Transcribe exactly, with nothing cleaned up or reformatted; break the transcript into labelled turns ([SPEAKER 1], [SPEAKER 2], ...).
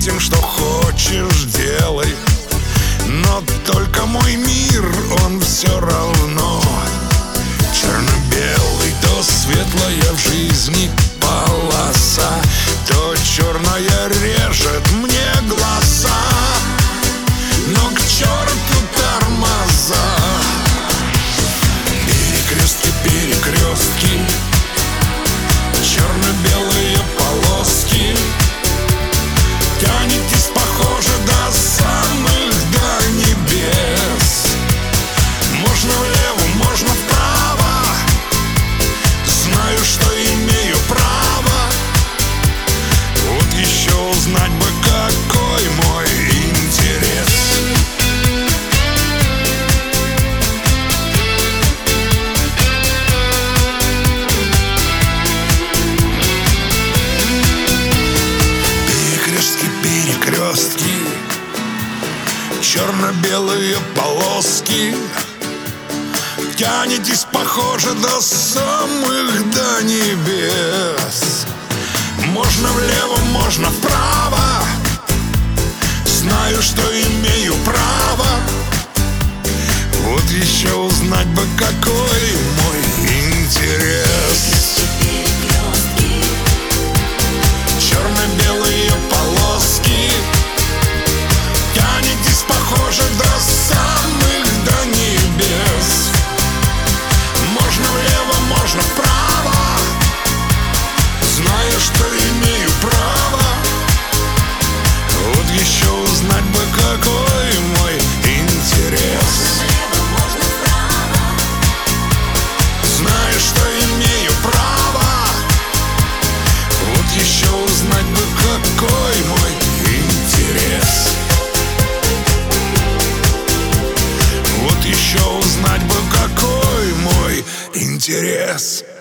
[SPEAKER 1] этим что хочешь делай, но только мой мир, он все равно черно-белый. То светлая в жизни полоса, то черная режет мне глаза. Но к черту тормоза. Перекрестки, перекрестки, черно-белые полоски. Тянетесь, похоже, до самых, до небес. Можно влево, можно вправо. Знаю, что имею право. Вот еще узнать бы, какой мой интерес. Перекрестки, черно-белые полоски. Тянетесь, похоже, до самых, до небес. Можно влево, можно вправо. Знаю, что имею право. Вот еще узнать бы, какой мой интерес. Черно-белые полоски. Тянетесь, похоже, до самых, до небес. Можно влево, можно вправо. Знаю, что имею право. Вот еще узнать бы, какой мой интерес. Знаю, что имею право. Вот еще узнать бы, какой мой интерес. Вот еще узнать бы, какой мой интерес.